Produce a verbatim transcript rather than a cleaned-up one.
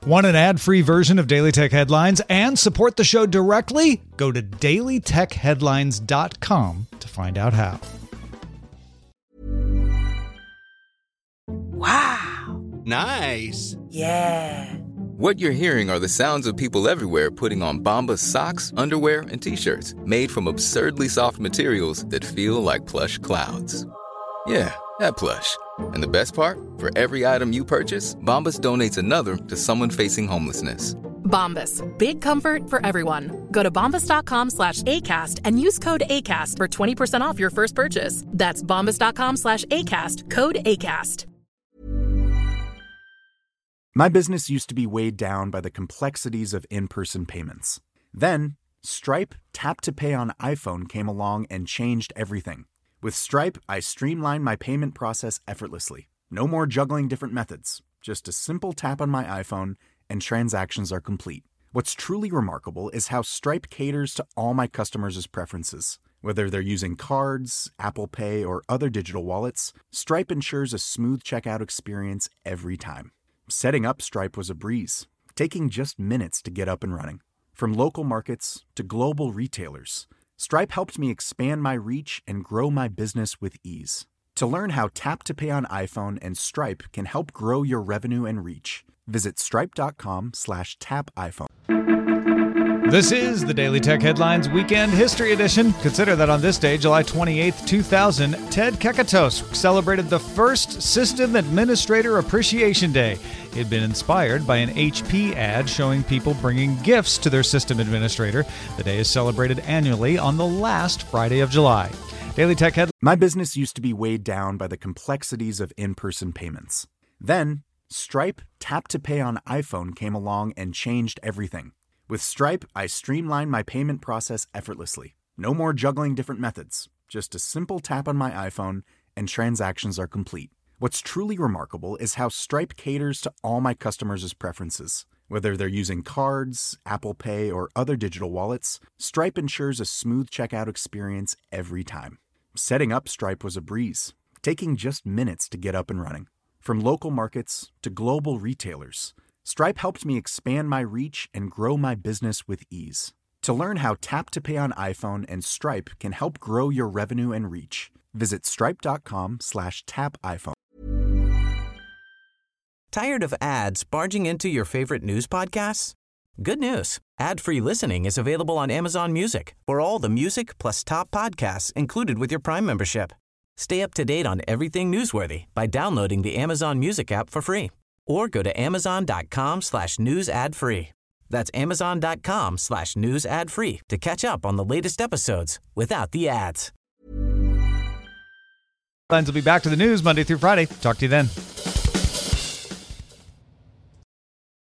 Want an ad-free version of Daily Tech Headlines and support the show directly? Go to daily tech headlines dot com to find out how. Wow. Nice. Yeah. What you're hearing are the sounds of people everywhere putting on Bombas socks, underwear, and T-shirts made from absurdly soft materials that feel like plush clouds. Yeah, that plush. And the best part? For every item you purchase, Bombas donates another to someone facing homelessness. Bombas. Big comfort for everyone. Go to bombas.com slash ACAST and use code ACAST for twenty percent off your first purchase. That's bombas.com slash ACAST. Code ACAST. My business used to be weighed down by the complexities of in-person payments. Then, Stripe Tap to Pay on iPhone came along and changed everything. With Stripe, I streamlined my payment process effortlessly. No more juggling different methods. Just a simple tap on my iPhone and transactions are complete. What's truly remarkable is how Stripe caters to all my customers' preferences. Whether they're using cards, Apple Pay, or other digital wallets, Stripe ensures a smooth checkout experience every time. Setting up Stripe was a breeze, taking just minutes to get up and running. From local markets to global retailers, Stripe helped me expand my reach and grow my business with ease. To learn how Tap to Pay on iPhone and Stripe can help grow your revenue and reach, visit stripe.com slash tap iPhone. This is the Daily Tech Headlines Weekend History Edition. Consider that on this day, July twenty-eighth, two thousand, Ted Kekatos celebrated the first System Administrator Appreciation Day. It had been inspired by an H P ad showing people bringing gifts to their system administrator. The day is celebrated annually on the last Friday of July. Daily Tech Headlines. My business used to be weighed down by the complexities of in-person payments. Then, Stripe Tap to Pay on iPhone came along and changed everything. With Stripe, I streamlined my payment process effortlessly. No more juggling different methods. Just a simple tap on my iPhone and transactions are complete. What's truly remarkable is how Stripe caters to all my customers' preferences. Whether they're using cards, Apple Pay, or other digital wallets, Stripe ensures a smooth checkout experience every time. Setting up Stripe was a breeze, taking just minutes to get up and running. From local markets to global retailers, Stripe helped me expand my reach and grow my business with ease. To learn how Tap to Pay on iPhone and Stripe can help grow your revenue and reach, visit stripe.com slash tap iPhone. Tired of ads barging into your favorite news podcasts? Good news. Ad-free listening is available on Amazon Music for all the music plus top podcasts included with your Prime membership. Stay up to date on everything newsworthy by downloading the Amazon Music app for free. Or go to amazon.com slash news ad free. That's amazon.com slash news ad free to catch up on the latest episodes without the ads. Headlines will be back to the news Monday through Friday. Talk to you then.